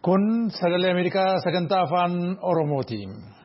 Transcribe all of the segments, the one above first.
Kun sagalee Ameerikaa sagantaa afaan Oromooti.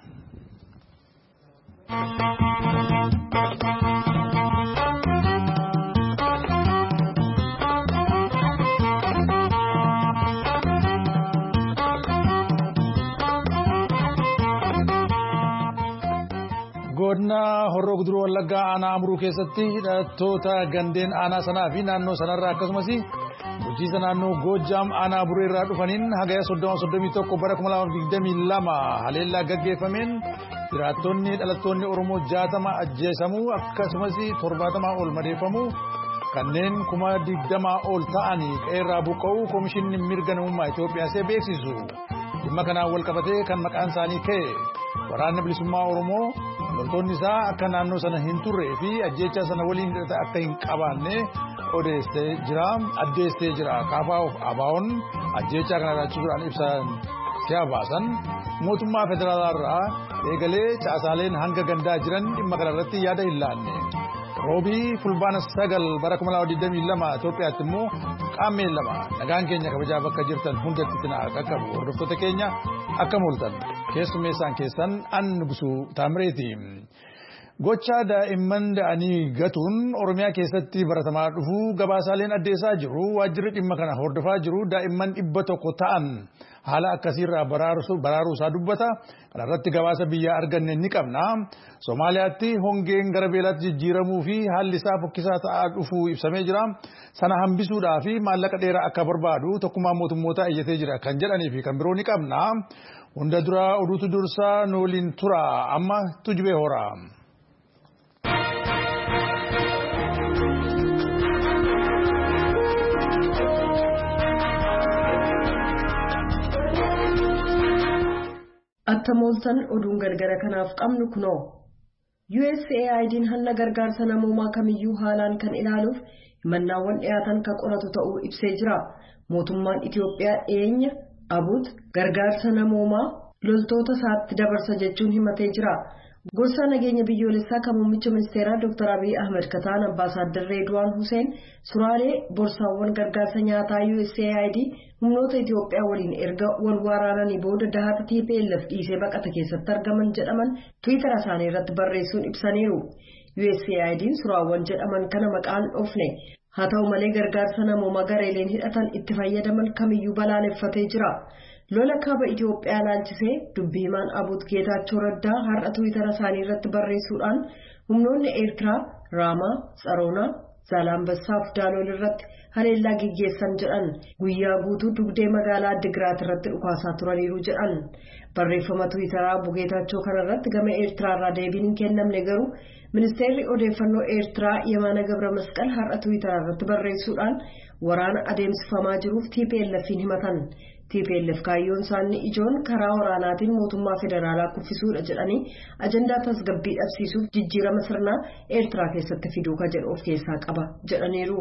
Godina Horroo Guduruu Wallaggaa aanaa Amuruu keessatti hidhattoota gandeen aanaa sanaa fi naannoo sanarraa akkasumas bulchiinsa naannoo Goojjaam aanaa Buree irraa dhufaniin hagaya 31 bara 2022 haleellaa gaggeeffameen jiraattonni dhalattoonni Oromoo 60 ajjeesamuu akkasumas 70 ol madeeffamuu kanneen 20 ol ta'anii qeerraa buqqa'uu Komishinni Mirga Namummaa Itoophiyaa beeksisu. Dhimma kanaan wal qabatee kan maqaan isaanii ka'e waraanni bilisummaa Oromoo loltoonni isaa akka naannoo sana hin turree fi ajjeechaa sana waliin hidhata akka hin qabaanne addeessee jira. Kaafaa'uuf ABO'n ajjeechaa kana raachisuudhaan ibsan si'a baasan mootummaa federaalaarraa eegalee caasaaleen hanga gandaa jiran dhimma kana irratti yaada hin laanne. Roobii fulbaana 9 bara 2022 Itoophiyaatti immoo qaammee lama nagaan keenya kabajaa bakka jirtan hundatti qaqqabu hordoftoota keenya akka mul'atan keessummeessaan keessan Nugusuu Taamireeti. Gocha daa'imman da'anii gatuun Oromiyaa keessatti baratamaa dhufuu gabaasaaleen addeessaa jiru. Waajjirri dhimma kana hordofaa jiru daa'imman 100 ta'an haala akkasiirraa baraaruu isaa dubbata. Kana irratti gabaasa biyyaa arganne ni qabna. Somaaliyaatti hongeen gara beelaatti jijjiiramuu fi haalli isaa fokkisaa ta'aa dhufuu ibsamee jira. Sana hambisuudhaa fi maallaqa dheeraa akka barbaadu tokkummaa mootummootaa iyyatee jira kan jedhanii fi kan biroo ni qabna. Hunda dura oduutu dursaa nooliin tura amma tujubee hora. Attamooltan oduun gargara kanaaf qabnu kunoo USAID'n hanna gargaarsa namoomaa kamiyyuu haalaan kan ilaaluuf himannaawwan dhiyaatan kan qoratu ta'uu ibsee jira. Mootummaan Itiyoophiyaa dhiyeenya Abuut gargaarsa namoomaa loltoota isaatti dabarsa jechuun himatee jira. Gorsaa nageenya biyyoolessaa kan muummicha ministeeraa Dr. Abiy Ahmed kataan Ambaasaadder Reedwaan Hussein suraalee borsaawwan gargaarsa nyaataa USAID humnoota Itiyoophiyaa waliin erga wal waraananii booda dahata TPLF dhiisee baqata keessatti argaman jedhaman Twitter isaanii irratti barreessuun ibsaniiru. USAID'n suraawwan jedhaman kana maqaan dhoofne. Haa ta'u malee gargaarsa namoomaa gareeleen hidhatan itti fayyadaman kamiyyuu balaaleffatee jira. Lola kaaba Itiyoophiyaa laalchisee dubbii himaan Abuut Geetaachoo Raddaa har'a Twitter isaanii irratti barreessuudhaan humnoonni Eertiraa Raamaa, Tsaroonaa, Zaalambassaa fi Daalool irratti haleellaa gaggeessan jedhan guyyaa guutuu dugdee magaalaa Addigiraat irratti dhukaasaa turaniiru jedhan. Barreeffama Twiiteraa Geetaachoo kana irratti gama Eertiraarraa deebiin hin kennamne garuu ministeerri odeeffannoo Eertiraa Yemaana Gabra Masqal har'a Twiiteraa irratti barreessuudhaan waraana adeemsifamaa jiruuf TPLF'n himatan. TPLF kaayyoon isaanii ijoon karaa waraanaatiin mootummaa federaalaa kuffisuudha jedhanii ajandaa tasgabbii dhabsiisuuf jijjiirama sirnaa Eertiraa keessatti fiduu ka jedhu of keessaa qaba jedhaniiru.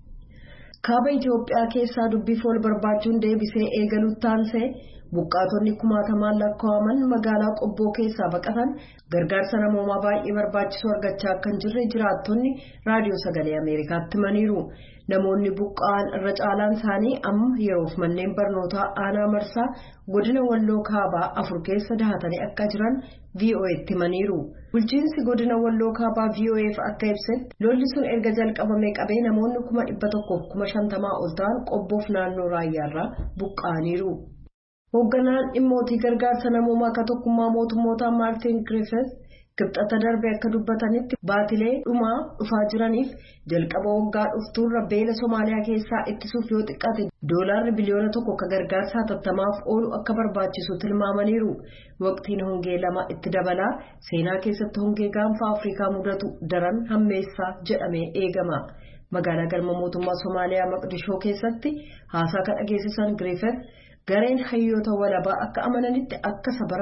Kaaba Itiyoophiyaa keessaa dubbii fool barbaachuun deebisee eegaluutti taansee buqqaatonni 60,000 lakkaa'aman magaalaa Qobboo keessaa baqatan gargaarsa namoomaa baay'ee barbaachisu argachaa akka hin jirre jiraattonni raadiyoo sagalee Ameerikaatti himaniiru. Namoonni buqqa'an irra caalaan isaanii amma yeroof manneen barnootaa aanaa marsaa godina Walloo Kaabaa 4 keessa dahatanii akka jiran VOA'tti himaniiru. Bulchiinsi godina Walloo Kaabaa VOA'f akka ibsetti lolli sun erga jalqabamee qabee namoonni 150,000 ol ta'an Qobboof naannoo raayyaarraa buqqa'aniiru. Hoogganaan dhimmootii gargaarsa namoomaa akka tokkummaa mootummootaa Maartin Griffiths Kibxata darbe akka dubbatanitti baatilee dhumaa dhufaa jiraniif jalqaba waggaa dhuftuurra beela Somaaliyaa keessaa ittisuuf yoo xiqqaate $1 biliyoona akka gargaarsa hatattamaaf oolu akka barbaachisu tilmaamaniiru. Waqtiin hongee lama itti dabalaa seenaa keessatti hongee gaanfa Afrikaa mudatu daran hammeessaa jedhamee eegama. Magaalaa galma mootummaa Somaaliyaa Maqdishoo keessatti haasaa kan dhageessisan Griffith gareen hayyoota walabaa akka amananitti akka bara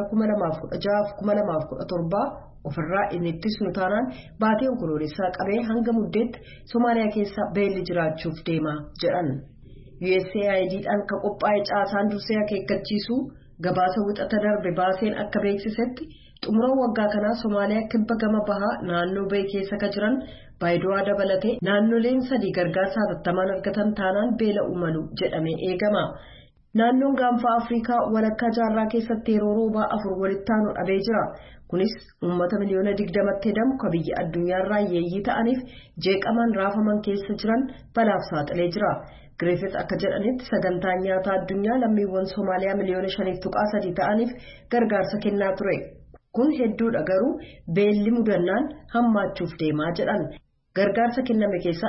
2016-2017 ofirraa inni ittisnu taanaan baatii onkoloolessaa qabee hanga muddeetti Somaaliyaa keessa beelli jiraachuuf deema jedhan. USAID'dhaan kan qophaa'e caasaan dursee akeekkachiisuu gabaasa wixata darbe baaseen akka beeksisetti xumura waggaa kanaa Somaaliyaa kibba gama bahaa naannoo Bay keessa ka jiran Baayidoo dabalatee naannoleen 3 gargaarsa hatattamaan argatan taanaan beela uumalu jedhamee eegama. Naannoon gaanfa Afrikaa walakkaa jaarraa keessatti yeroo roobaa 4 walitti aanu dhabee jira. Kunis uummata miliyoona 20tti hedamu kan biyya addunyaarraa yeeyyii ta'aniif jeeqaman raafaman keessa jiran balaaf saaxilee jira. Griffith akka jedhanitti sagantaan nyaataa addunyaa lammiiwwan Somaaliyaa miliyoona 5.3 ta'aniif gargaarsa kennaa ture. Kun hedduudha garuu beelli mudannaan hammaachuuf deemaa jedhan. Gargaarsa kenname keessaa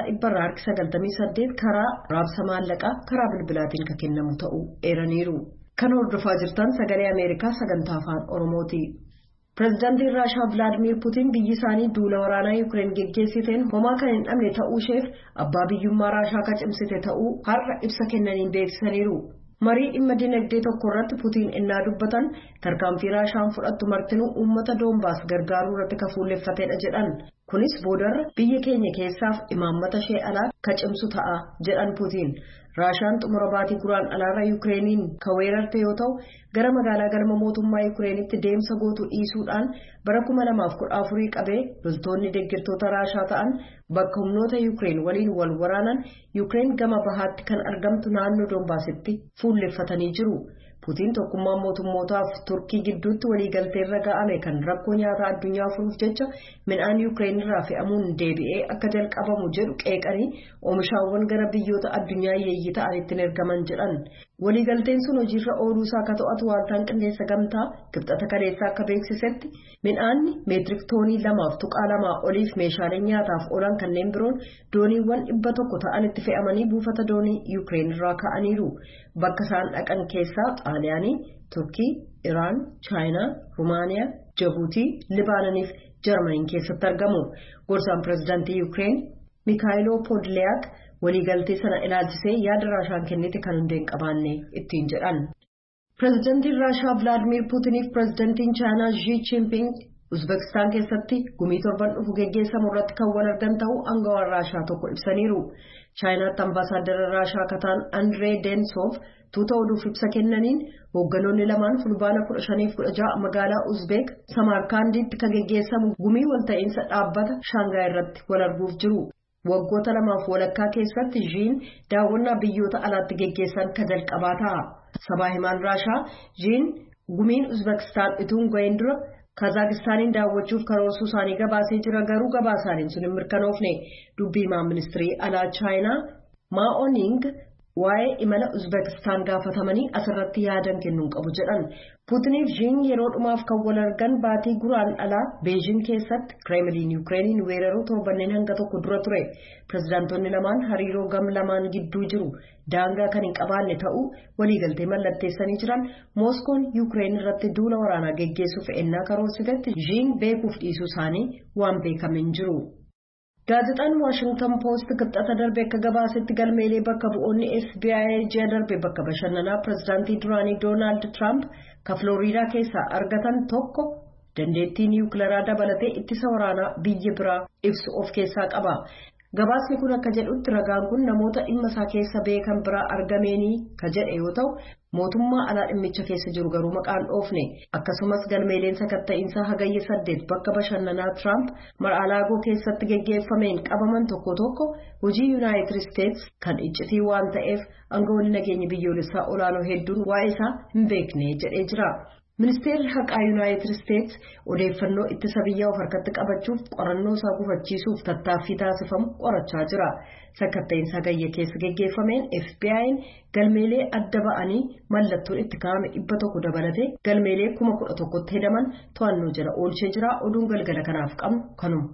98% karaa raabsa maallaqaa karaa bilbilaatiin kan kennamu ta'uu eeraniiru. Kan hordofaa jirtan sagalee Ameerikaa sagantaa afaan Oromooti. Pireezidaantiin Raashaa Vilaadimiir Puutiin biyyi isaanii duula waraanaa Yuukireen geggeessiteen homaa kan hin dhabne ta'uu isheef abbaa biyyummaa Raashaa kan cimsite ta'uu har'a ibsa kennaniin beeksisaniiru. Marii dhimma dinagdee tokko irratti Puutiin innaa dubbatan tarkaanfii Raashaan fudhattu martinuu uummata Doonbaas gargaaruu irratti kan fuulleffatedha jedhan. Kunis boodarra biyya keenya keessaaf imaammata ishee alaa kan cimsu ta'a jedhan Puutiin. Raashaan xumura baatii guraandhala Yuukireeniin kan weerarte yoo ta'u gara magaalaa galma mootummaa Yuukireenitti deemsa gootu dhiisuudhaan bara 2014 qabee loltoonni deeggartoota Raashaa ta'an bakka humnoota Yuukireen waliin wal waraanan Yuukireen gama bahaatti kan argamtu naannoo Doonbaasitti fuulleffatanii jiru. Puutiin tokkummaa mootummootaaf Turkii gidduutti waliigalteerra ga'ame kan rakkoo nyaataa addunyaa furuuf jecha midhaan Yuukireen irraa fe'amuun deebi'ee akka jalqabamu jedhu qeeqanii oomishaawwan gara biyyoota addunyaa yeeyyii ta'anitti ergaman jedhan. Waliigalteen sun hojiirra ooluusaa akka to'atu waaltaan qindeessa gamtaa Kibxata kaleessaa akka beeksisetti midhaanni meetirik toonii 2.2 oliif meeshaaleen nyaataaf oolan kanneen biroon dooniiwwan 100 ta'anitti fe'amanii buufata doonii Yuukireen irraa ka'aniiru. Bakka isaan dhaqan keessaa Xaaliyaanii, Turkii, Iraan, Chaayinaa, Rumaaniyaa, Jabuutii, Libaananiif Jarmaniin keessatti argamu. Gorsaan pireezidaantii Yuukireen Mikhaayiloo Poodliyaak waliigaltee sana ilaalchisee yaada Raashaan kennite kan hundee hin qabaanne ittiin jedhan. Pireezidaantiin Raashaa Vilaadimiir Puutiniif pireezidaantiin Chaayinaa Xi Jinping Uzbekistaan keessatti gumii torban dhufu geggeessamu irratti kan wal argan ta'uu aangawaan Raashaa tokko ibsaniiru. Chaayinaatti ambaasaaddara Raashaa kataan Andree Densov tuuta oduuf ibsa kennaniin hoogganoonni lamaan fulbaana 15-16 magaalaa Uzbeek Samarkaanditti kan geggeessamu gumii walta'iinsa dhaabbata Shaangaay irratti wal arguuf jiru. Waggoota 2 walakkaa keessatti Xiin daawwannaa biyyoota alaatti geggeessan kan jalqabaa ta'a. Sabaa himaan Raashaa Xiin gumiin Uzbekistaan ituun ga'een dura Kazaakistaaniin daawwachuuf karoorsuu isaanii gabaasee jira garuu gabaasaaniin sun hin mirkanoofne. Dubbii himaa ministirii alaa Chaayinaa Mao Ning waa'ee imala Uzbekistaan gaafatamanii asirratti yaadan kennuun qabu jedhan. Puutiniif Xiin yeroo dhumaaf kan wal argan baatii guraandhalaa Beejing keessatti Kremlin Yuukireeniin weeraruu torbanneen hanga tokko dura ture. Pireezidaantonni lamaan hariiroo gam lamaan gidduu jiru daangaa kan hin qabaanne ta'uu waliigaltee mallatteessanii jiran. Mooskoon Yuukireen irratti duula waraanaa geggeessuuf ennaa karoorsitetti Xiin beekuuf dhiisuu isaanii waan beekame hin jiru. Gaazexaan Washington Post Kibxata darbe akka gabaasetti galmeelee bakka bu'oonni FBI ji'a darbe bakka bashannanaa pireezidaantii duraanii Doonaald Tiraamp kan Floriidaa keessaa argatan tokko dandeettii niwukileeraa dabalatee ittisa waraanaa biyya biraa ibsu of keessaa qaba. Gabaasni kun akka jedhutti ragaan kun namoota dhimma isaa keessa beekan biraa argameenii kan jedhe yoo ta'u mootummaa alaa dhimmicha keessa jiru garuu maqaan dhoofne. Akkasumas galmeeleen sakatta'iinsaa hagayya 8 bakka bashannanaa Trump Mar-a-Laagoo keessatti geggeeffameen qabaman tokko hojii Yuunaayitid Isteets kan iccitii waan ta'eef aangawoonni nageenya biyyoolessaa olaanoo hedduun waa'ee isaa hin beekne jedhee jira. Ministeerri haqaa Yuunaayitid Isteets odeeffannoo ittisa biyyaa of harkatti qabachuuf qorannoo isaa gufachiisuuf tattaaffii taasifamu qorachaa jira. Sakatta'iinsa hagayya keessa geggeeffameen FBI'n galmeelee adda ba'anii mallattoon itti kaa'ame 100 dabalatee galmeelee 11,000tti hedaman to'annoo jala oolchee jira. Oduun galgala kanaaf qabnu kanuma.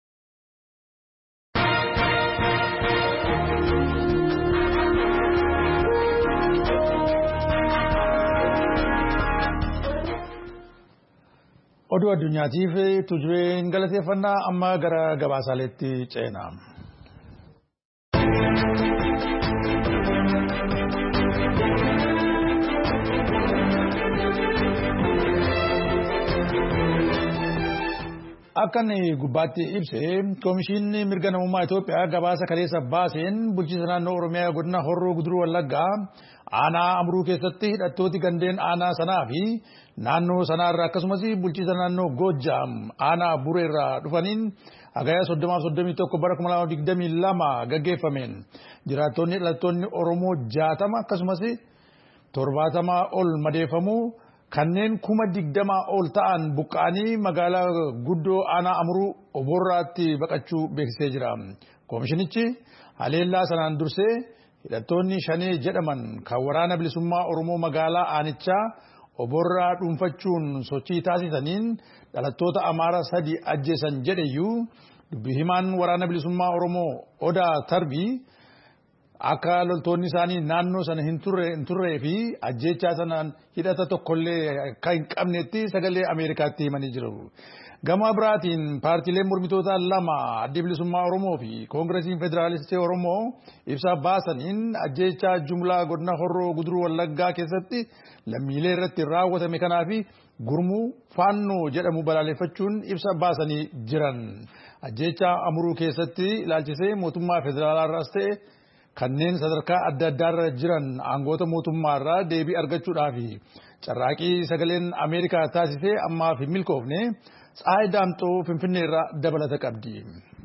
Oduu addunyaatiif tujubeen galateeffannaa amma gara gabaasaaleetti ceena. Akkan gubbaatti ibse Koomishinni Mirga Namummaa Itoophiyaa gabaasa kaleessa baaseen bulchiinsa naannoo Oromiyaa godina Horroo Guduruu Wallaggaa aanaa Amruu keessatti hidhattooti gandeen aanaa sanaa fi naannoo sanaarraa akkasumas bulchiinsa naannoo Goojjaam aanaa Bureerraa dhufaniin hagaya 31 bara 2022 gaggeeffameen jiraattonni dhalattoonni Oromoo 60 akkasumas 70 ol madeeffamuu kanneen 20,000 ol ta'an buqqaanii magaalaa guddoo aanaa Amuruu Oborraatti baqachuu beeksisee jira. Koomishinichi haleellaa sanaan dursee hidhattoonni shanee jedhaman kan waraana bilisummaa Oromoo magaalaa aanichaa Oborraa dhuunfachuun sochii taasisaniin dhalattoota Amaaraa 3 ajjeesan jedheyyuu dubbii himaan waraana bilisummaa Oromoo Odaa Tarbii akka loltoonni isaanii naannoo sana hin turree fi ajjeechaa sanaan hidhata tokkollee kan hin qabnetti sagalee Ameerikaatti himanii jiru. Gama biraatiin paartiileen mormitoota lama adda bilisummaa Oromoo fi Koongiresiin Federaalistii Oromoo ibsa baasaniin ajjeechaa jumlaa godina Horroo Guduruu Wallaggaa keessatti lammiilee irratti raawwatame kanaa fi gurmuu faannoo jedhamu balaaleffachuun ibsa baasanii jiran. Ajjeechaa Amuruu keessatti ilaalchisee mootummaa federaalaarraas ta'e kanneen sadarkaa adda addaarra jiran aangoota mootummaarraa deebii argachuudhaaf carraaqii sagaleen Ameerikaa taasisee ammaaf hin milkoofne Tsaayii Daamxoo Finfinneerraa dabalata qabdi.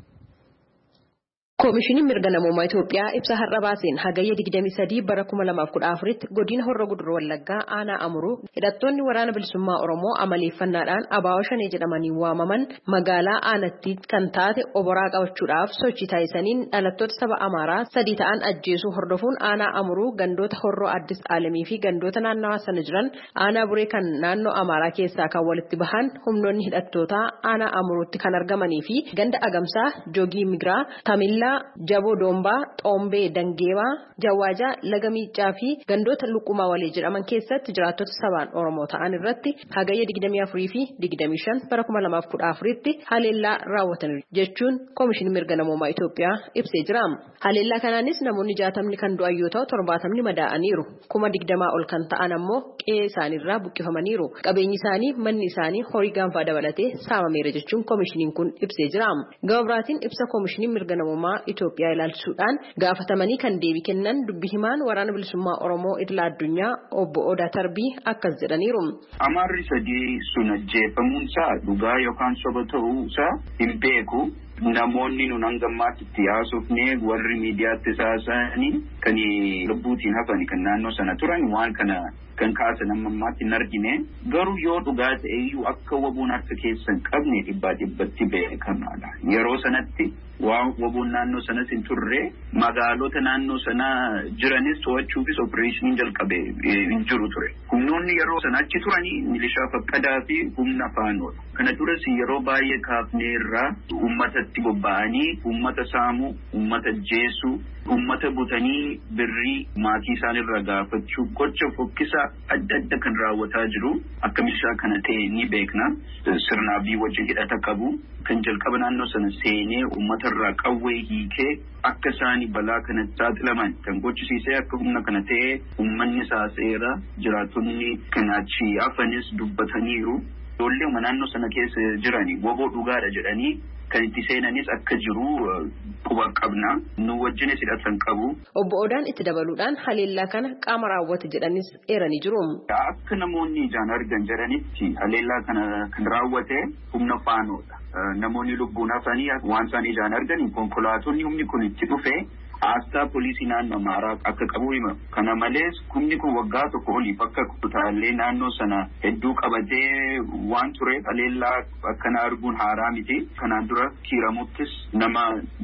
Koomishiniin mirga namummaa Itoophiyaa ibsa har'a baaseen hagayya 23 bara 2014 godina Horroo Guduruu Wallaggaa aanaa Amuruu hidhattoonni waraana bilisummaa Oromoo amaleeffannaadhaan abaawoo shanee jedhamanii waamaman magaalaa aanatti kan taate Oboraa qabachuudhaaf sochii taasisaniin dhalattoota saba Amaaraa 3 ta'an ajjeesuu hordofuun aanaa Amuruu gandoota Horroo Addis Aalamii fi gandoota naannawaa sana jiran aanaa Buree kan naannoo Amaaraa keessaa kan walitti bahan humnoonni hidhattootaa aanaa Amuruutti kan argamanii fi ganda Agamsaa, Joogii Migraa, Tamillaa, Jaboo Doombaa, Xoombee Dangeebaa, Jawaajaa, Laga Miicaa fi gandoota Luqumaa walii jedhaman keessatti jiraattota sabaan Oromoo ta'an irratti hagayya 24 fi 25 bara 2014tti haleellaa raawwatan jechuun Koomishinii mirga namummaa Itoophiyaa ibsee jira. Haleellaa kanaanis namoonni 60 kan du'an yoo ta'u 70 madaa'aniiru. 20,000 ol kan ta'an ammoo qe'ee isaaniirraa buqqifamaniiru. Qabeenyi isaanii, manni isaanii, horii gaanfaa dabalatee saamameera jechuun koomishiniin kun ibsee jira. Gama biraatiin ibsa Koomishinii mirga namummaa Itoophiyaa ilaalchisuudhaan gaafatamanii kan deebii kennan dubbii himaan waraana bilisummaa Oromoo idila addunyaa obbo Odaa Tarbii akkas jedhaniiru. Amaarri sadii sun ajjeefamuunsaa dhugaa yookaan soba ta'uusaa hin beeku. Namoonni nun hanga ammaatti itti haasofnee warri miidiyaatti saasanii kan lubbuutiin hafan kan naannoo sana turan waan kana kan kaasan amma ammaatti hin argine. Garuu yoo dhugaa ta'eyyuu akka wabuun harka keessa hin qabne dhibbatti beekamaadha. Yeroo sanatti waan wabuun naannoo sanas hin turre magaalota naannoo sana jiranis to'achuufis opereeshiniin jalqabee hin jiru ture. Humnoonni yeroo sana achi turanii milishaa faqqadaa fi humna faanoodha. Kana duras yeroo baay'ee kaafnee irraa uummatatti bobba'anii uummata saamuu, uummata jeesuu, uummata butanii birrii maatii isaanirraa gaafachuu gocha fokkisaa adda adda kan raawwataa jiru. Akka milishaa kana ta'e ni beekna. Sirnaa fi wajjin hidhata qabu. Kan jalqaba naannoo sana seenee uummatarraa qawwee hiikee akka isaanii balaa kanatti saaxilaman kan gochisiisee akka humna kana ta'e uummanni saaseera jiraattonni kan achi hafanis dubbataniiru. Ijoollee naannoo sana keessa jiranii waboo dhugaadha jedhanii kan itti seenanis akka jiru quba qabna. Nu wajjinis hidhatan qabu. Obbo Odaan itti dabaluudhaan haleellaa kana qaama raawwate jedhanis eeranii jiru. Akka namoonni ijaan argan jedhanitti haleellaa kana kan raawwate humna faanoodha. Namoonni lubbuun hafanii waan isaan ijaan argan konkolaatonni humni kun itti dhufe Aasxaa poolisii naannoo Amaaraa akka qabu hima. Kana malees humni kun waggaa tokko oliif akka kutaalee naannoo sana hedduu qabatee waan ture haleellaa akkana arguun haaraa miti. Kanaan dura kiiramuttis nama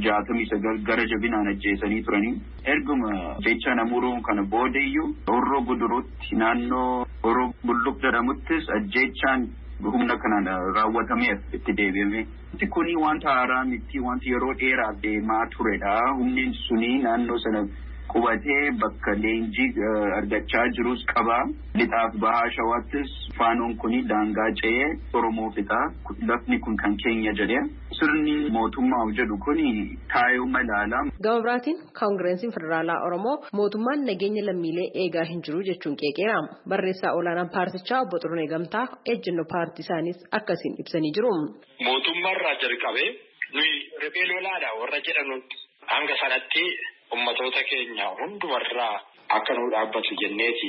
69 gara jabinaan ajjeesanii turanii. Erguma jecha Amuruun kana boodeyyuu Horroo Guduruutti naannoo Horroo Bulluq jedhamuttis ajjeechaan humna kanaan raawwatameef itti deebi'ame. Kuni wanta haaraa miti wanti yeroo dheeraaf deemaa turedha. Humni suni naannoo sana qubatee bakka leenjii argachaa jirus qaba. Lixaaf bahaa shawaattis faanoon kuni daangaa ce'ee Oromoo fixa. Lafni kun kan keenya jedhee sirni mootummaa jedhu kuni taayoo malaala. Gama biraatiin Koongiresiin Federaalaa Oromoo mootummaan nageenya lammiilee eegaa hin jiru jechuun qeeqeera. Barreessaa olaanaan paartichaa obbo Xurunee Gamtaa ejjennoo paartii isaaniis akkasiin ibsanii jiru. Mootummaarraa jalqabee nuyi riphee lolaadha warra jedhanutti hanga sanatti ummatoota keenya hundumarraa akka nu dhaabbatu jenneeti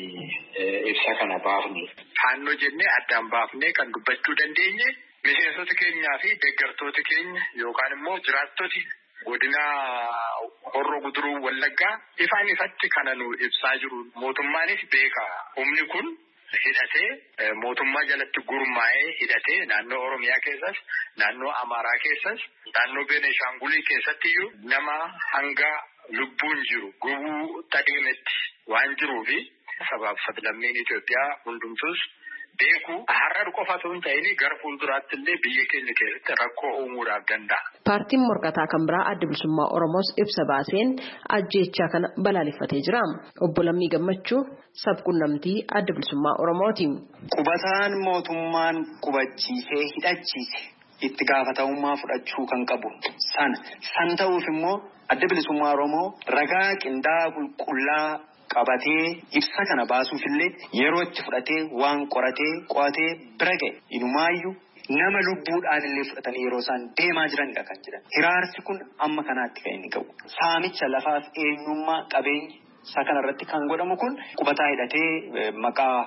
ibsa kana baafne. Faannoo jennee addaan baafnee kan dubbachuu dandeenye miseensota keenyaa fi deeggartoota keenya yookaan immoo jiraattoti godina Horroo Guduruu Wallaggaa ifaan ifatti kana nu ibsaa jiru. Mootummaanis beeka. Humni kun hidhatee mootummaa jalatti gurmaa'ee hidhatee naannoo Oromiyaa keessas, naannoo Amaaraa keessas, naannoo Beneeshaangulii keessatti nama hanga lubbuun jiru gubuu tadeemetti waan jiruufi sabaaf sablammiin Itoophiyaa hundumtus beeku har'a qofa osoo hin ta'in gara fuulduraatti illee biyya keenya keessatti rakkoo uumuudhaaf danda'a. Paartiin morkataa kan biraa Adda Bilisummaa Oromoos ibsa baaseen ajjeechaa kana balaaleffatee jira. Obbo Lammii Gammachuu sabquunnamtii Adda Bilisummaa Oromooti. Qubataan mootummaan qubachiisee hidhachiise itti gaafatamummaa fudhachuu kan qabu san ta'uuf immoo Adda Bilisummaa Oromoo ragaa qindaa'aa qulqullaa qabatee ibsa kana baasuufillee yeroo itti fudhatee waan qo'atee bira ga'e inumaayyuu nama lubbuudhaan illee fudhatanii yeroo isaan deemaa jiranidha kan jedhan. Hiraarsi kun amma kanaatti kan inni ga'u. Saamicha lafaaf eenyummaa qabeenya isaa kanarratti kan godhamu kun qubataa hidhatee maqaa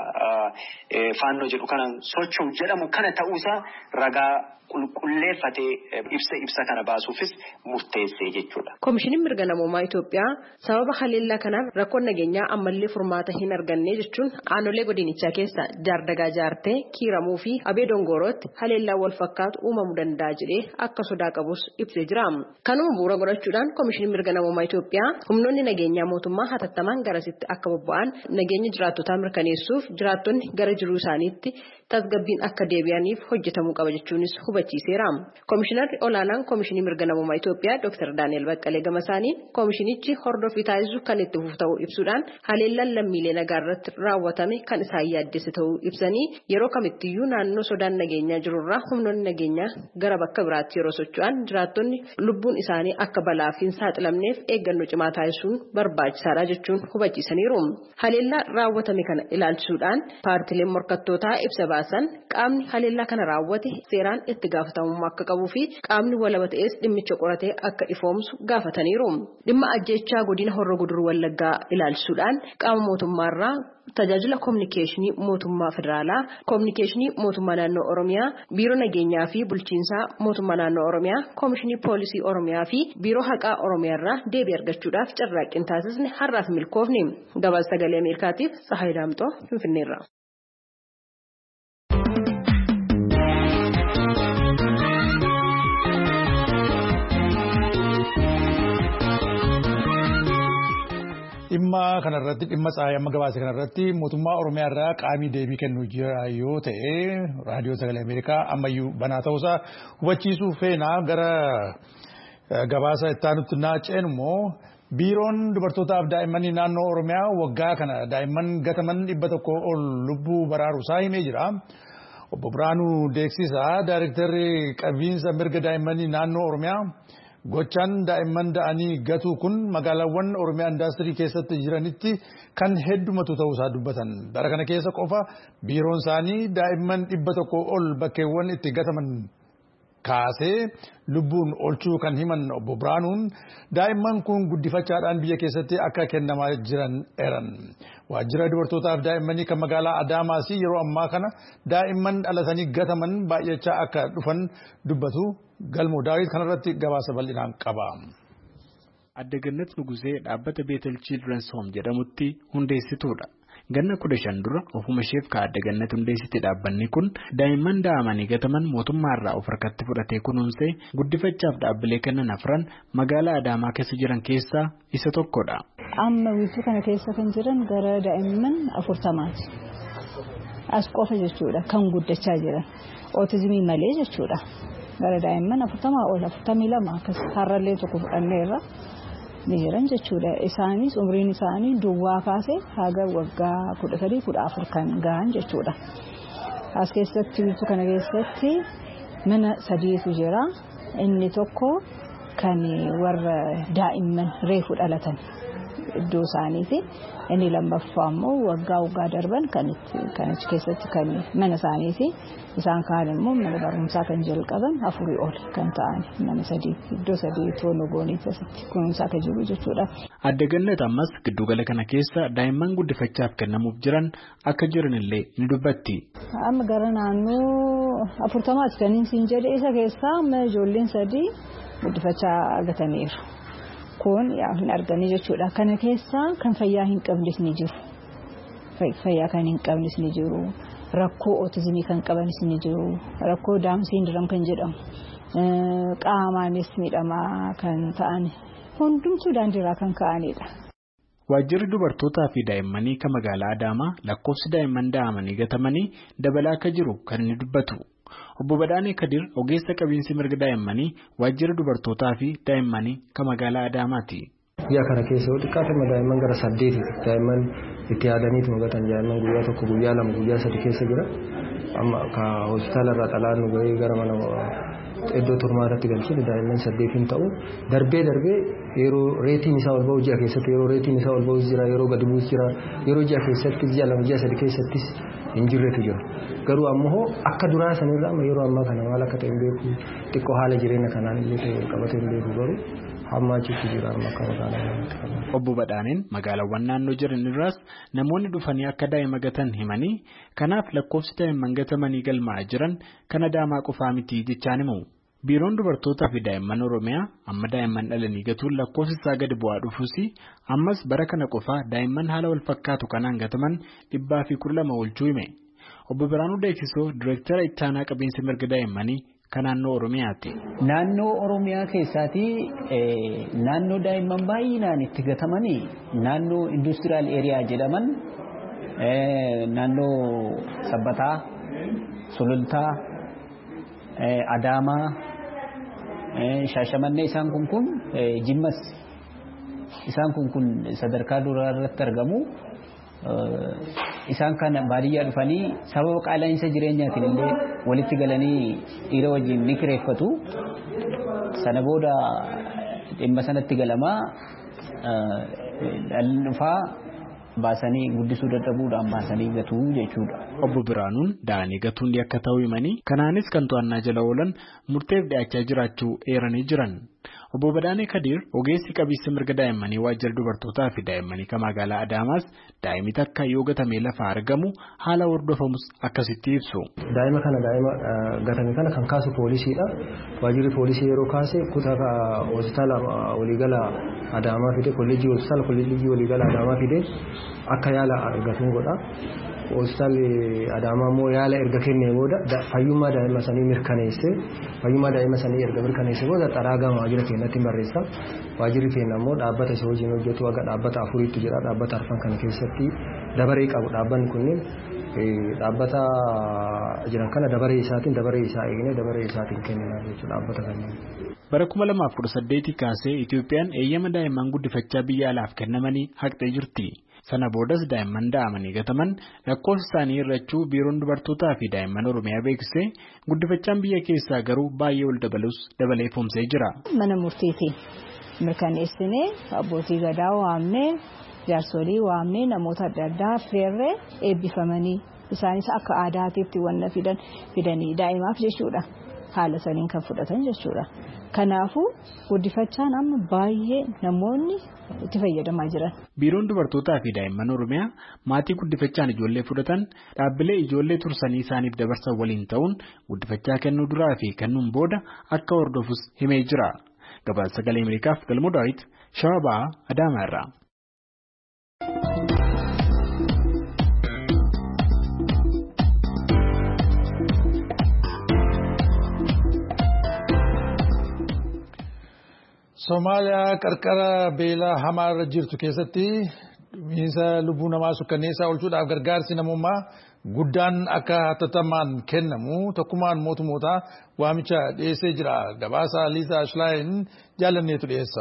faannoo jedhu kanaan socho'u jedhamu kana ta'uusaa ragaa qulqulleeffatee ibsa kana baasuufis murteessee jechuudha. Koomishiniin mirga namoomaa Itoophiyaa sababa haleellaa kanaan rakkoon nageenyaa ammallee furmaata hin arganne jechuun aanolee godinichaa keessa jaardagaa jaartee kiiramuu fi abee dongorootti haleellaa wal fakkaatu uumamuu danda'a jedhee akka sodaa qabus ibsee jira. Kanuma bu'uura godhachuudhaan koomishiniin mirga namoomaa Itoophiyaa humnoonni nageenyaa mootummaa hatattamaan garasitti akka bobba'an nageenya jiraattotaa mirkaneessuuf jiraattonni gara jiruu isaaniitti tasgabbiin akka deebi'aniif hojjetamuu qaba jechuunis hubachiiseera. Koomishinarri olaanaan Koomishinii mirga namoomaa Itoophiyaa Dr. Daani'el Baqqalee Gamasaanii koomishinichi hordofii taasisuu kan itti fufu ta'uu ibsuudhaan haleellaan lammiilee nagaa irratti raawwatame kan isaan yaaddesse ta'uu ibsanii yeroo kamittiyyuu naannoo sodaan nageenyaa jirurraa humnoonni nageenyaa gara bakka biraatti yeroo socho'an jiraattonni lubbuun isaanii akka balaaf hin saaxilamneef eeggannoo cimaa taasisuun barbaachisaadha jechuun hubachiisaniiru. Haleellaa raawwatame kana ilaalchisuudhaan paartileen morkattootaa ibsa baasan qaamni haleellaa kana raawwate seeraan itti gaafatamummaa akka qabuu fi qaamni walaba ta'es dhimmicha qoratee akka ifoomsu gaafataniiru. Dhimma ajjeechaa godina Horroo Guduruu Wallaggaa ilaalchisuudhaan qaama mootummaarraa tajaajila kominikeeshinii mootummaa federaalaa, kominikeeshinii mootummaa naannoo Oromiyaa, biiroo nageenyaa fi bulchiinsaa mootummaa naannoo Oromiyaa, koomishinii poolisii Oromiyaa fi biiroo haqaa Oromiyaarraa deebii argachuudhaaf carraaqqii taasisne har'aaf milkoofne. Gabaasa sagalee Ameerikaatiif Sahay Daamxoo Finfinneerra. Dhimma kanarratti dhimma amma gabaasa kanarratti mootummaa Oromiyaa irraa qaamii deebii kennuu jira yoo ta'e raadiyoo sagalee Ameerikaa ammayyuu banaa ta'uusaa hubachiisuu feenaa gara gabaasa ittaanutti naanna'een immoo biiroon dubartootaaf daa'immanii naannoo Oromiyaa waggaa kana daa'imman gataman 100 ol lubbuu baraaruusaa himee jira. Obbo Biraanuu Deeksisaa Daayirektarri qabiinsa mirga daa'immanii naannoo Oromiyaa gochaan daa'imman da'anii gatuu kun magaalaawwan Oromiyaa indaastirii keessatti jiranitti kan heddumatu ta'uusaa dubbatan. Bara kana keessa qofa biiroon isaanii daa'imman 100 ol bakkeewwan itti gataman kaasee lubbuun oolchuu kan himan Obbo Biraanuun daa'imman kun guddifachaadhaan biyya keessatti akka kennamaa jiran eeran. Waajjira dubartootaaf daa'immanii kan magaalaa Adaamaas yeroo ammaa kana daa'imman dhalatanii gataman baay'achaa akka dhufan dubbatu. Galmoo Daawit kanarratti gabaasa bal'inaan qaba. Adda Gannat Nugusee dhaabbata Beetel Children's Home jedhamutti hundeessituudha. Ganna 15 dura ofuma isheef ka Adda Gannat hundeessite dhaabbanni kun daa'imman da'amanii gataman mootummaarraa of harkatti fudhatee kunuunsee guddifachaaf dhaabbilee kennan afran magaalaa Adaamaa keessa jiran keessaa isa tokkodha. Amma wiituu kana keessa kan jiran gara daa'imman 40ti. As qofa jechuudha kan guddachaa jiran. Ootizimii malee jechuudha. Gara daa'imman 40 ol 42 akkas har'allee tokko fudhanneerra ni jiran jechuudha. Isaanis umriin isaanii duwwaa kaasee haga waggaa 13-14 kan gahan jechuudha. As keessatti wiituu kana keessatti mana 3tu jira. Inni tokko kan warra daa'imman reefu dhalatan iddoo isaaniiti. Inni lammaffaa immoo waggaa darban kan keessatti kan mana isaaniiti. Isaan kaan immoo mana barumsaa kan jalqaban 4 ol kan ta'an nama 3 iddoo 3 toonoo goonii keessatti kunuunsaa kan jiru jechuudha. Adda Gannat ammas giddugala kana keessa daa'imman guddifachaaf kennamuuf jiran akka jiranillee ni dubbatti. Amma gara naannoo 40 kan hin jedhe isa keessaa ijoolleen 3 guddifachaa argataniiru. Kun hin arganii jechuudha. Kana keessaa kan fayyaa hin qabnes ni jiru. Fayyaa kan hin qabnes ni jiru. Rakkoo ootizimii kan qabanis ni jiru. Rakkoo daam sindiram kan jedhamu qaamaanis miidhamaa kan ta'an hundumtuu daandiirraa kan ka'anidha. Waajjirri dubartootaa fi daa'immanii kan magaalaa Adaamaa lakkoofsi daa'imman da'amanii gatamanii dabalaa akka jiru kan inni dubbatu. Obbo Badhaanee Kadir ogeessa qabiinsi mirga daa'immanii waajjirri dubartootaa fi daa'immanii kan magaalaa Adaamaati. Guyyaa kana keessa xiqqaatuma daa'imman gara 8 daa'imman itti yaadaniitu mugatan daa'imman guyyaa tokko guyyaa lama guyyaa 3 keessa jira. Amma ka hospitaala irraa xalaan nu gahee gara mana iddoo turmaatatti galchine daa'imman 8 ta'u darbee yeroo reetiin isaa ol ba'u ji'a keessatti yeroo reetiin isaa ol ba'u jira yeroo gadi bu'us jira yeroo ji'a keessatti ji'a lama ji'a 3 keessattis hin jirretu jira. Garuu ammoo akka duraa sanirraa yeroo ammaa kana maal akka ta'e hin beeku xiqqoo haala jireenya kanaan illee qabatee hin beeku garuu hamma achitti jira amma akka magaalaa. Obbo Badhaaneen magaalaawwan naannoo jiran irraas namoonni dhufanii akka daa'ima gatan himanii kanaaf lakkoofsi daa'imman gatamanii galmaa'aa jiran kan Adaamaa qofaa miti jechaan himu. Biiroon dubartootaa fi daa'imman Oromiyaa amma daa'imman dhalanii gatuun lakkoofsi isaa gadi bu'aa dhufuus ammas bara kana qofaa daa'imman haala wal fakkaatu kanaan gataman 112 oolchuu hime. Obbo Biraanuu Deeksisoo Direektara Ittaanaa Qabiinsa Mirga Daa'immanii kan naannoo Oromiyaati. Naannoo Oromiyaa keessaatii naannoo daa'imman baay'inaan itti gatamanii naannoo industiriyaal eeriyaa jedhaman naannoo Sabbataa, Sulultaa, Adaamaa, Shaashamannee isaan kun Jimmas isaan kun sadarkaa duraa irratti argamu. Isaan kana baadiyyaa dhufanii sababa qaala'insa jireenyaatiin illee walitti galanii dhiira wajjin ni kireeffatu. Sana booda dhimma sanatti galamaa dhalli dhufaa baasanii guddisuu dadhabuudhaan baasanii gatuu jechuudha. Obbo Biraanuun da'anii gatuun akka ta'u himanii kanaanis kan to'annaa jala oolan murteef dhiyaachaa jiraachuu eeranii jiran. Obbo Badhaanee Kadir ogeessi qabiinsa mirga daa'immanii waajjira dubartootaa fi daa'immanii kan magaalaa Adaamaas daa'imni takka yoo gatamee lafa argamu haala hordofamus akkasitti ibsu. Daa'ima kana daa'ima gatame kana kan kaasu poolisiidha. Waajjirri poolisii yeroo kaase kutaa hospitaala waliigala Adaamaa fide kolleejjii hospitaala kolleejjii waliigala Adaamaa fide akka yaala argatuun godha. Hospitaalli Adaamaa immoo yaala erga kennee booda fayyummaa daa'ima sanii mirkaneesse fayyummaa daa'ima sanii erga mirkaneesse booda xaraagaa waajjira keenyatti barreessa. Waajjirri keenya immoo dhaabbata isa wajjin hojjetu aga dhaabbata 4tti jira. Dhaabbata 4 kana keessatti dabaree qabu. Dhaabbanni kunneen dhaabbata jiran kana dabaree isaa eegnee dabaree isaatiin kennina jechuudha dhaabbata kanneen. Bara 2018 kaasee Itoophiyaan eeyyama daa'imman guddifachaa biyya alaaf kennamanii haqxee jirti. Sana boodas daa'imman da'amanii gataman lakkoofsa isaanii irrachuu biiroon dubartootaa fi daa'imman Oromiyaa beeksisee guddifachaan biyya keessaa garuu baay'ee ol dabalus dabalee foomsee jira. Mana murtiitiin mirkaneessinee abbootii gadaa waamnee jaarsolii waamnee namoota adda addaa affeerree eebbifamanii isaanis akka aadaatiitti wanna fidanii daa'imaaf jechuudha. Haala saniin kan fudhatan jechuudha. Kanaafuu guddifachaan amma baay'ee namoonni itti fayyadamaa jiran. Biiroon dubartootaa fi daa'imman Oromiyaa maatii guddifachaan ijoollee fudhatan dhaabbilee ijoollee tursanii isaaniif dabarsan waliin ta'uun guddifachaa kennuu duraa fi kennuun booda akka hordofus himee jira. Gabaasa Sagalee Ameerikaaf Galmoo Daawit Shawaa Ba'aa Adaamaa irraa. Somaaliyaa qarqara beelaa hamaa irra jirtu keessatti miinsa lubbuu namaa sukkanneessaa oolchuudhaaf gargaarsi namummaa guddaan akka hatattamaan kennamu tokkummaan mootummootaa waamicha dhiyeessee jira. Gabaasa Liisaa Shlaayin jaalanneetu dhiyeessa.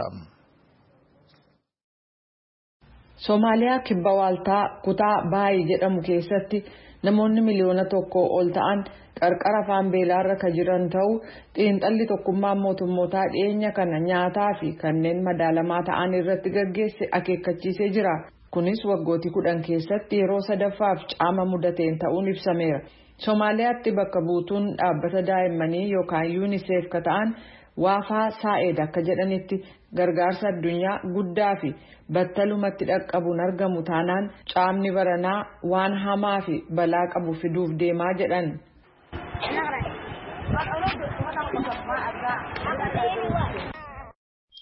Somaaliyaa kibba waaltaa kutaa Baayii jedhamu keessatti namoonni miliyoona 1 ol ta'an qarqara afaan beelaarra kan jiran ta'uu xiinxalli tokkummaan mootummootaa dhiyeenya kana nyaataa fi kanneen madaalamaa ta'an irratti gaggeesse akeekkachiisee jira. Kunis waggooti 10 keessatti yeroo sadaffaaf caama mudateen ta'uun ibsameera. Somaaliyaatti bakka buutuun dhaabbata daa'immanii yookaan UNICEF ka ta'an Waafaa Saa'ed akka jedhanitti gargaarsa addunyaa guddaa fi battalumatti dhaqqabuun argamu taanaan caamni baranaa waan hamaa fi balaa qabu fiduuf deemaa jedhan.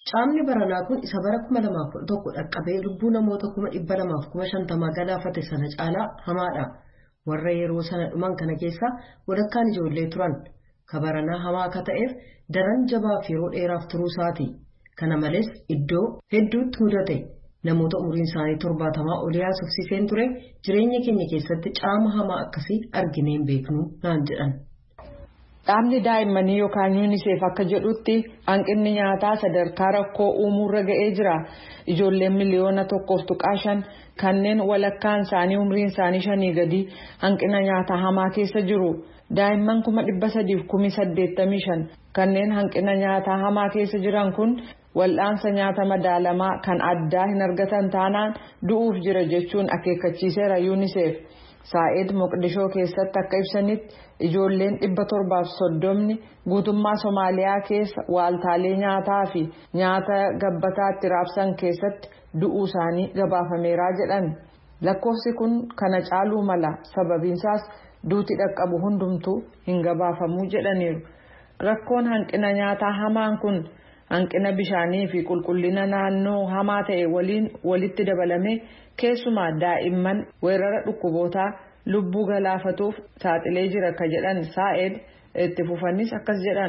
Caamni baranaa kun isa bara 2011 dhaqqabee lubbuu namoota 250,000 galaafate sana caalaa hamaadha. Warra yeroo sana dhuman kana keessa walakkaan ijoollee turan. Kabaranaa hamaa akka ta'eef daran jabaa fi yeroo dheeraaf turuu isaati. Kana malees iddoo hedduutti mudate. Namoota umriin isaanii 70 olii haasofsiiseen ture jireenya keenya keessatti caama hamaa akkasii argineen beeknu naan jedhan. Dhaabni daa'immanii yookaan UNICEF akka jedhutti hanqinni nyaataa sadarkaa rakkoo uumuurra ga'ee jira. Ijoolleen miliyoona 1.5 kanneen walakkaan isaanii umriin isaanii 5 gadi hanqina nyaataa hamaa keessa jiru. Daa'imman 385,000 kanneen hanqina nyaataa hamaa keessa jiran kun wal'aansa nyaata madaalamaa kan addaa hin argatan taanaan du'uuf jira jechuun akeekkachiiseera UNICEF. Saa'id Moqdishoo keessatti akka ibsanitti ijoolleen 730 guutummaa Somaaliyaa keessa waaltaalee nyaataa fi nyaata gabbataatti raabsan keessatti du'uu isaanii gabaafameeraa jedhan. Lakkoofsi kun kana caaluu mala sababiinsaas duuti dhaqqabu hundumtuu hin gabaafamuu jedhaniiru. Rakkoon hanqina nyaataa hamaan kun hanqina bishaanii fi qulqullina naannoo hamaa ta'e waliin walitti dabalame keessumaa daa'imman weerara dhukkubootaa lubbuu galaafatuuf saaxilee jira akka jedhan Saa'id itti fufanis akkas jedhan.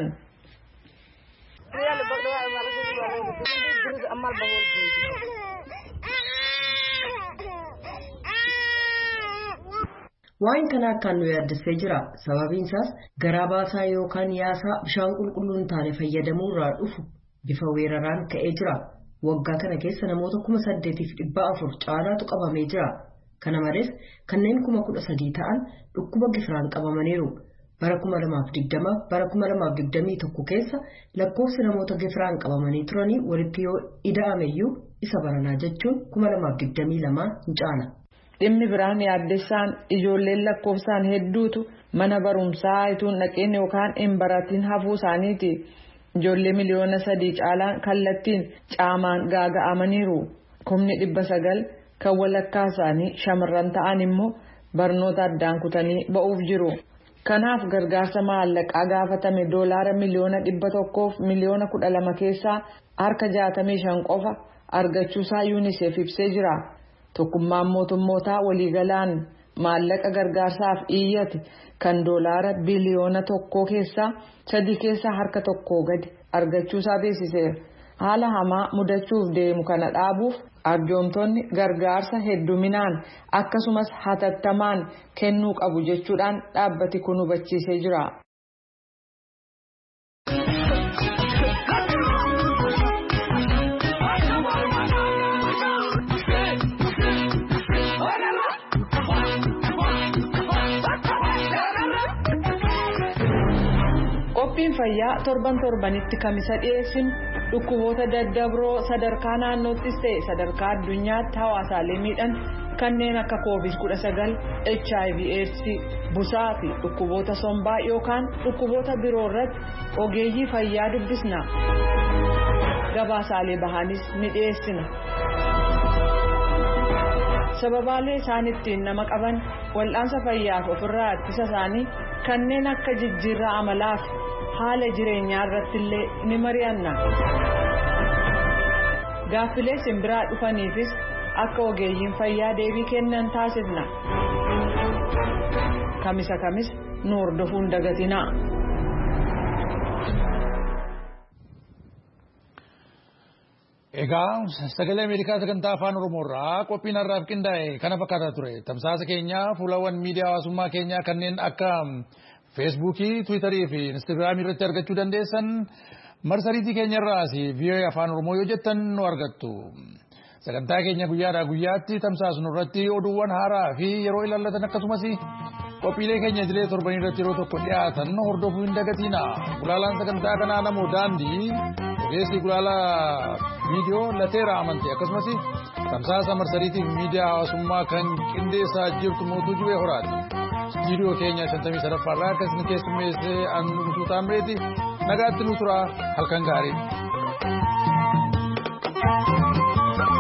Waan kana akkaan nu yaaddessee jira. Sababiin isaas garaa baasaa yookaan yaasaa bishaan qulqulluun taane fayyadamuu irraa dhufu bifa weeraraan ka'ee jira. Waggaa kana keessa namoota 8,400 caalaatu qabamee jira. Kana malees kanneen 13,000 ta'an dhukkuba gifiraan qabamaniiru. Bara 2020 bara 2021 keessa lakkoofsi namoota gifiraan qabamanii turanii walitti yoo ida'ameyyuu isa baranaa jechuun 2022 hin caala. Dhimmi biraan yaaddessaan ijoolleen lakkoofsaan hedduutu mana barumsaa ituun dhaqeen yookaan hin baratiin hafuu isaaniiti. Ijoollee miliyoona 3 caalaan kallattiin caamaan gaaga'amaniiru. 900,000 kan walakkaa isaanii shamarran ta'an immoo barnoota addaan kutanii ba'uuf jiru. Kanaaf gargaarsa maallaqaa gaafatame doolaara miliyoona 100 fi miliyoona 12 keessaa harka 65 qofa argachuusaa UNICEF ibsee jira. Tokkummaan mootummootaa waliigalaan maallaqa gargaarsaaf iyyate kan doolaara biliyoona 1 keessaa 3 keessaa harka 1 gadi argachuusaa beeksiseera. Haala hamaa mudachuuf deemu kana dhaabuuf arjoomtonni gargaarsa hedduminaan akkasumas hatattamaan kennuu qabu jechuudhaan dhaabbati kun hubachiisee jira. Qophiin fayyaa torbanitti kamisa dhiyeessinu dhukkuboota daddabroo sadarkaa naannoottis ta'e sadarkaa addunyaatti hawaasaalee miidhan kanneen akka COVID-19, HIV/AIDS, busaa fi dhukkuboota sombaa yookaan dhukkuboota biroo irratti ogeeyyii fayyaa dubbisna. Gabaasaalee bahaanis ni dhiyeessina. Sababaalee isaan ittiin nama qaban wal'aansa fayyaaf ofirraa ittisa isaanii kanneen akka jijjiirraa amalaa fi haala jireenyaa irratti illee ni mari'anna. Gaaffilee simbiraa dhufaniifis akka ogeeyyiin fayyaa deebii kennan taasifna. Kamisa kamis nu hordofuun dagatinaa. Egaa sagalee Ameerikaa sagantaa afaan Oromoorraa qophiin har'aaf qindaa'e kana fakkaataa ture. Tamsaasa keenya fuulawwan miidiyaa hawaasummaa keenyaa kanneen akka Feesbuukii, Tiwiitarii fi Instaagiraamii irratti argachuu dandeessan marsariitii keenyarraas VOA afaan Oromoo yoo jettan nu argattu. Sagantaa keenya guyyaadhaa guyyaatti tamsaasnu irratti oduuwwan haaraa fi yeroo ilaallatan akkasumas qophiilee keenya idilee torbanii irratti yeroo tokko dhiyaatan hordofuu hin dagatina. Gulaalaan sagantaa kanaa namoo daandii ogeessi gulaalaa viidiyoo lateera amante akkasumas tamsaasa marsariitii fi miidiyaa hawaasummaa kan qindeessaa jirtu mootuu jubee horaati. Istiidiyoo keenya 53 irraa akka isin keessummeessee annu guutuu taamreeti nagaatti nu tura halkan gaarii.